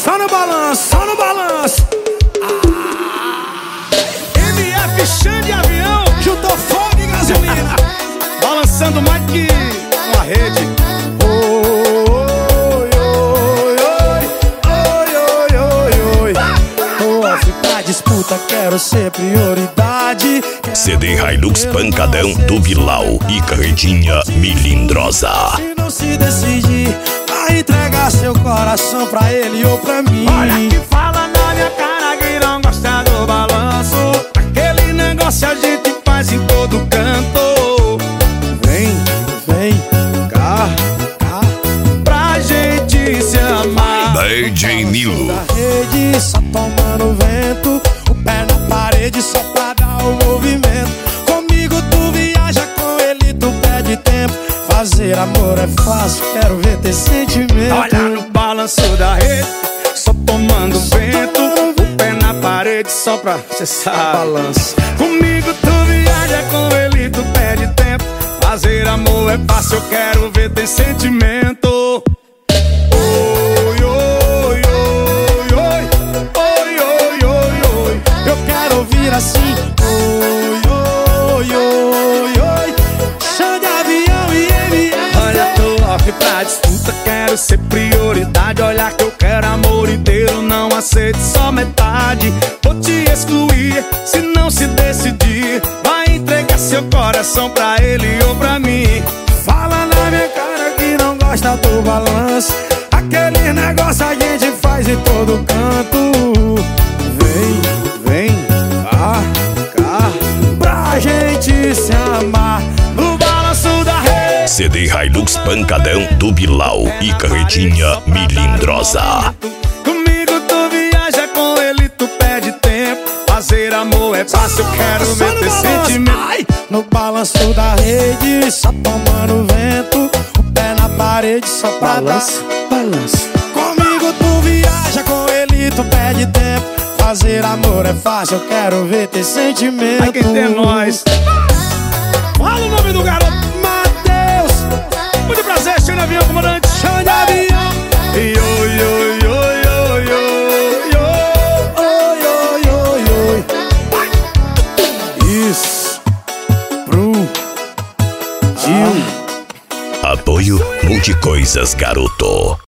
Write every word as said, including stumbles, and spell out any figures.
Só no balanço, só no balanço. Ah. M F Xande de avião, juntou fogo e gasolina, balançando mais que uma rede. Oi, oi, oi, oi, oi, oi. Tô off pra disputa, quero ser prioridade. C D Hilux Pancadão do Bilal e Carretinha Milindrosa. Se não se decidir, vai entregar seu coração pra ele ou pra mim. Olha que fala na minha cara que não gosta do balanço. Aquele negócio a gente faz em todo canto. Vem, vem, cá, cá, pra gente se amar. D J Nilo. Da rede, só tomando vento, o pé na parede só pra dar o movimento. Comigo tu viaja, com ele tu perde tempo. Fazer amor é fácil, quero ver ter sentimento. Olha no balanço da rede, só tomando vento, o pé na parede só pra cê sabe. Balanço. Comigo tu viaja, com ele tu perde tempo. Fazer amor é fácil, eu quero ver ter sentimento. Oi, oi, oi, oi, oi, oi, oi, oi. Eu quero ouvir assim. Oi, oi, oi, oi. Xande avião e M F. Olha, tô off pra disputa, quero ser prioridade. Olha que eu quero amor inteiro, não aceito só metade. Vou te excluir se não se decidir. Vai entregar seu coração pra ele ou pra mim. Fala na minha cara que não gosta do balanço. Aquele negócio a gente faz em todo canto. Vem, vem, cá, cá, pra gente se amar. No balanço da rede. C D Hilux Pancadão do Bilal e Carretinha Milindrosa. Comigo tu viaja, com ele tu perde tempo. Fazer amor é fácil, eu quero ver ter sentimento. Ai, no balanço da rede, só tomando vento, o pé na parede só pra balanço, dar balanço. Comigo tu viaja, com ele tu perde tempo. Fazer amor é fácil, eu quero ver ter sentimento. Ai, quem tem nós. Fala o nome do garoto, Matheus. Muito prazer, Xande Avião, comandante Xande Avião. E oi, oi, oi, oi, oi, oi, oi, oi, oi. Isso, pro Gil. Apoio Multicoisas Garoto.